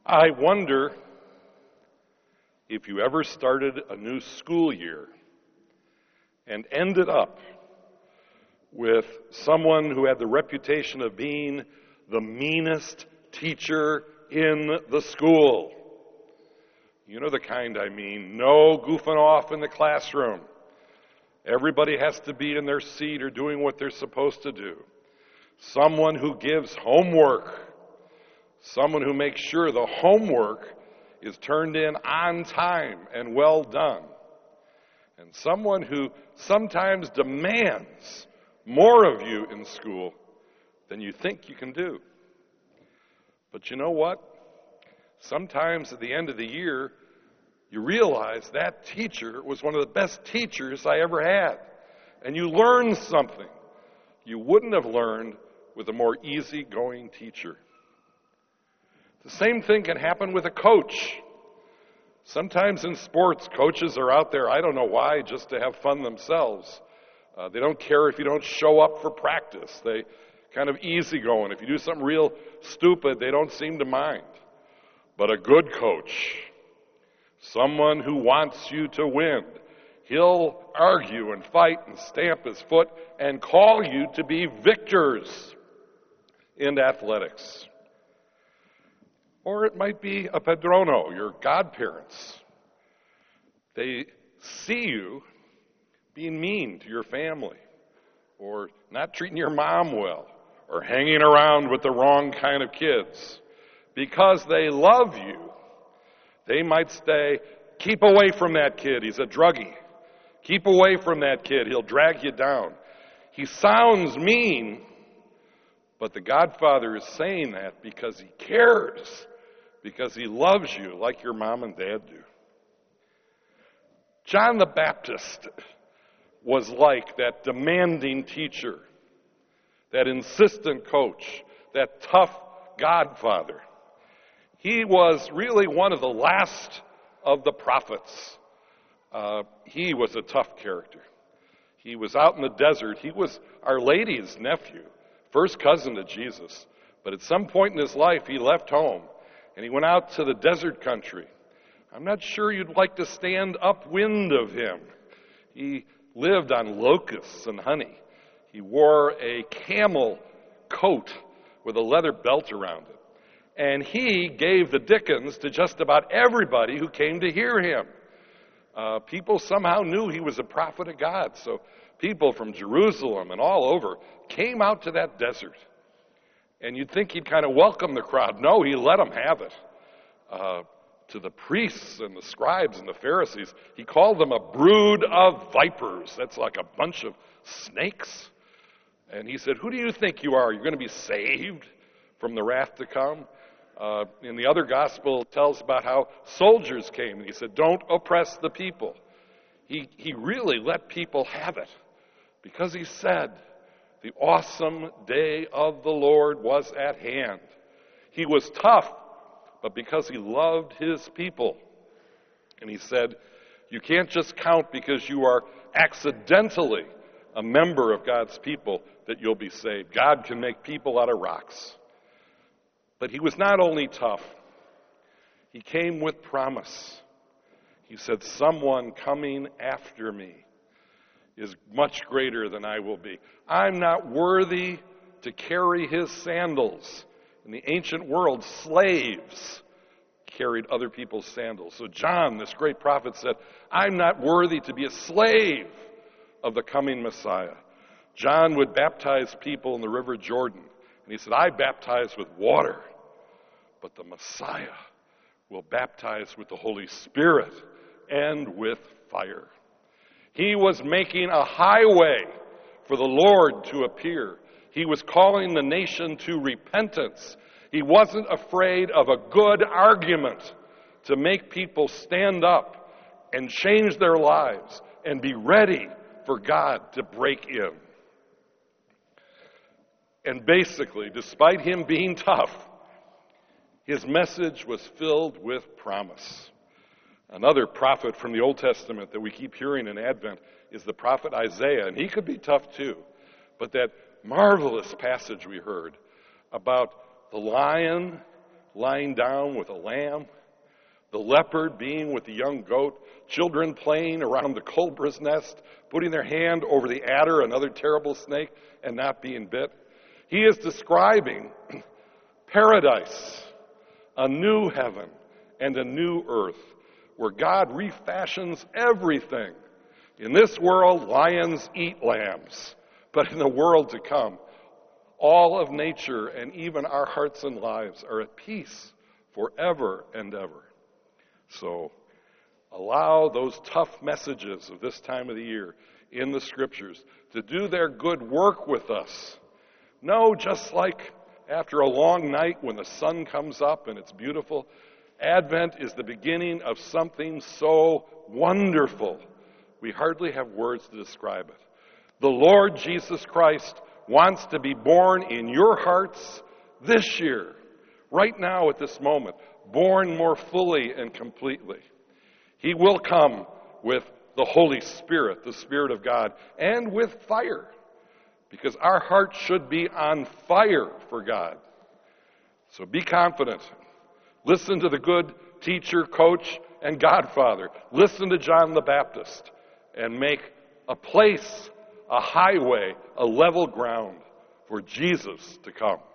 I wonder if you ever started a new school year and ended up with someone who had the reputation of being the meanest teacher in the school. You know the kind I mean. No goofing off in the classroom. Everybody has to be in their seat or doing what they're supposed to do. Someone who gives homework. Someone who makes sure the homework is turned in on time and well done. And someone who sometimes demands more of you in school than you think you can do. But you know what? Sometimes at the end of the year, you realize that teacher was one of the best teachers I ever had. And you learn something you wouldn't have learned with a more easygoing teacher. The same thing can happen with a coach. Sometimes in sports, coaches are out there, I don't know why, just to have fun themselves. They don't care if you don't show up for practice. They kind of easygoing. If you do something real stupid, they don't seem to mind. But a good coach, someone who wants you to win, he'll argue and fight and stamp his foot and call you to be victors in athletics. Or it might be a padrono, your godparents. They see you being mean to your family, or not treating your mom well, or hanging around with the wrong kind of kids. Because they love you, they might say, keep away from that kid, he's a druggie. Keep away from that kid, he'll drag you down. He sounds mean, but the Godfather is saying that because he cares, because he loves you like your mom and dad do. John the Baptist was like that demanding teacher, that insistent coach, that tough Godfather. He was really one of the last of the prophets. He was a tough character. He was out in the desert. He was Our Lady's nephew, first cousin to Jesus. But at some point in his life, he left home and he went out to the desert country. I'm not sure you'd like to stand upwind of him. He lived on locusts and honey. He wore a camel coat with a leather belt around it. And he gave the dickens to just about everybody who came to hear him. People somehow knew he was a prophet of God. So people from Jerusalem and all over came out to that desert. And you'd think he'd kind of welcome the crowd. No, he let them have it. To the priests and the scribes and the Pharisees, he called them a brood of vipers. That's like a bunch of snakes. And he said, who do you think you are? You're going to be saved from the wrath to come? In the other gospel, it tells about how soldiers came. And he said, don't oppress the people. He really let people have it because he said, the awesome day of the Lord was at hand. He was tough, but because he loved his people. And he said, you can't just count because you are accidentally a member of God's people that you'll be saved. God can make people out of rocks. But he was not only tough, he came with promise. He said, someone coming after me is much greater than I will be. I'm not worthy to carry his sandals. In the ancient world, slaves carried other people's sandals. So John, this great prophet, said, I'm not worthy to be a slave of the coming Messiah. John would baptize people in the River Jordan. And he said, I baptize with water, but the Messiah will baptize with the Holy Spirit and with fire. He was making a highway for the Lord to appear. He was calling the nation to repentance. He wasn't afraid of a good argument to make people stand up and change their lives and be ready for God to break in. And basically, despite him being tough, his message was filled with promise. Another prophet from the Old Testament that we keep hearing in Advent is the prophet Isaiah, and he could be tough too. But that marvelous passage we heard about the lion lying down with a lamb, the leopard being with the young goat, children playing around the cobra's nest, putting their hand over the adder, another terrible snake, and not being bit. He is describing paradise, a new heaven and a new earth, where God refashions everything. In this world, lions eat lambs, but in the world to come, all of nature and even our hearts and lives are at peace forever and ever. So allow those tough messages of this time of the year in the Scriptures to do their good work with us. No, just like after a long night when the sun comes up and it's beautiful, Advent is the beginning of something so wonderful. We hardly have words to describe it. The Lord Jesus Christ wants to be born in your hearts this year, right now at this moment, born more fully and completely. He will come with the Holy Spirit, the Spirit of God, and with fire, because our hearts should be on fire for God. So be confident. Listen to the good teacher, coach, and Godfather. Listen to John the Baptist and make a place, a highway, a level ground for Jesus to come.